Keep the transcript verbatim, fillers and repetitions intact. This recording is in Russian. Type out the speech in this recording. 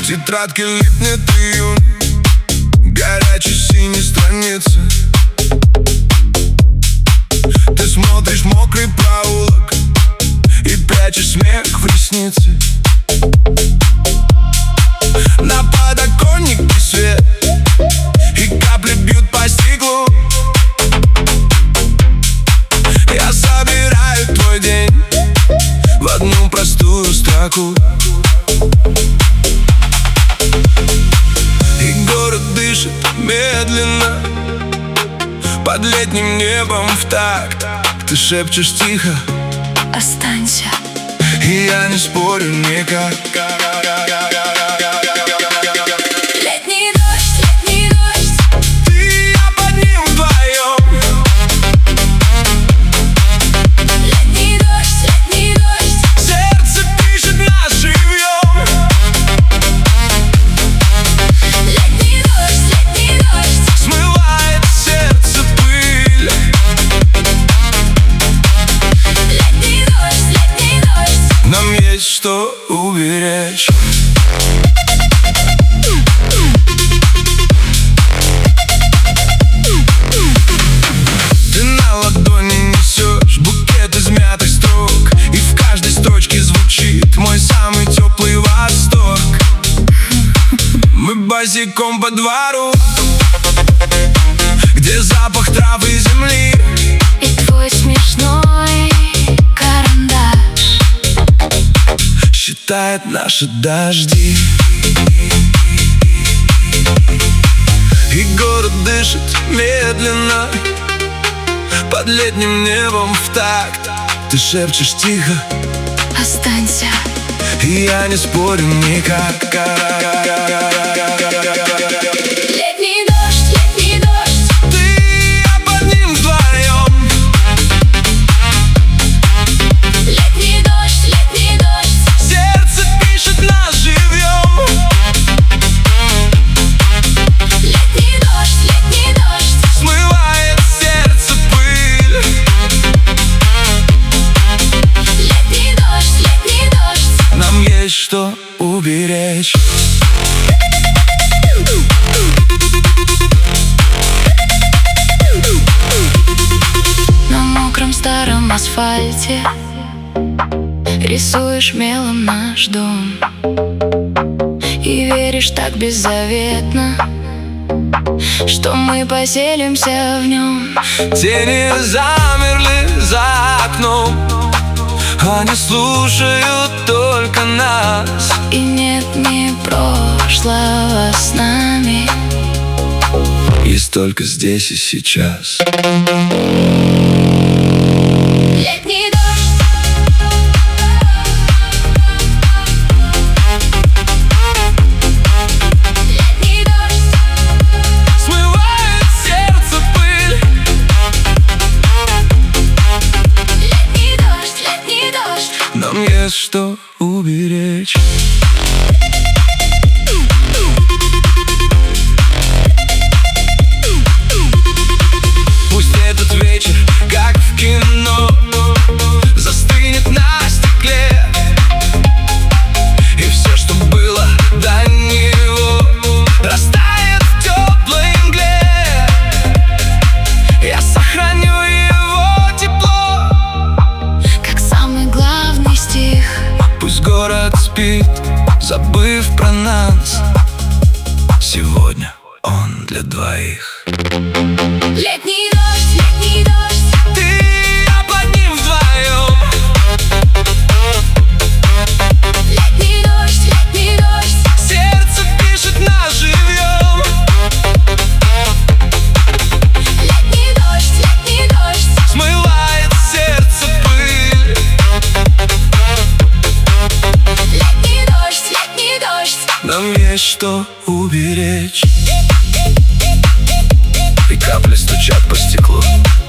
В тетрадке липнет июнь, горячей синей страницы. Ты смотришь мокрый проулок и прячешь смех в ресницы. На подоконнике свет, и капли бьют по стеклу. Я собираю твой день в одну простую строку. И город дышит медленно под летним небом в такт. Ты шепчешь тихо: останься. И я не спорю никак. Летний дождь, летний дождь, ты и я под ним вдвоем. летний дождь, летний дождь, Сердце пишет нас живьем. летний дождь, летний дождь, Смывает сердце пыль. летний дождь, летний дождь. Нам есть что уберечь. Ты на ладони несешь букет измятых строк, и в каждой строчке звучит мой самый теплый восторг. Мы босиком по двору, где запах травы и земли. И твой смешной карандаш Считает наши дожди. И город дышит медленно под летним небом в такт. Ты шепчешь тихо: останься. и я не спорю никак. Летний дождь, летний дождь, Ты и я под ним вдвоем. летний дождь, летний дождь, Сердце пишет нас живьем. летний дождь, летний дождь, Смывает сердце пыль. летний дождь, летний дождь. Нам есть что уберечь. На мокром старом асфальте рисуешь мелом наш дом и веришь так беззаветно, что мы поселимся в нем. Тени замерли за окном, они слушают только нас. И нет ни прошлого с нами. Есть только здесь и сейчас. Летний дождь, летний дождь, Смывает сердце пыль. летний дождь, летний дождь. Нам есть что уберечь. Пусть этот вечер, как в кино, застынет на стекле. И все, что было до него, растает в теплой мгле. Я сохраню его тепло. Как самый главный стих. Пусть город спит, забыв про нас. Сегодня он для двоих. Летний дождь, летний дождь, Ты и я под ним вдвоем. летний дождь, летний дождь, Сердце пишет нас живьем. летний дождь, летний дождь, Смывает сердце пыль. летний дождь, летний дождь. Нам есть что уберечь. И капли стучат по стеклу.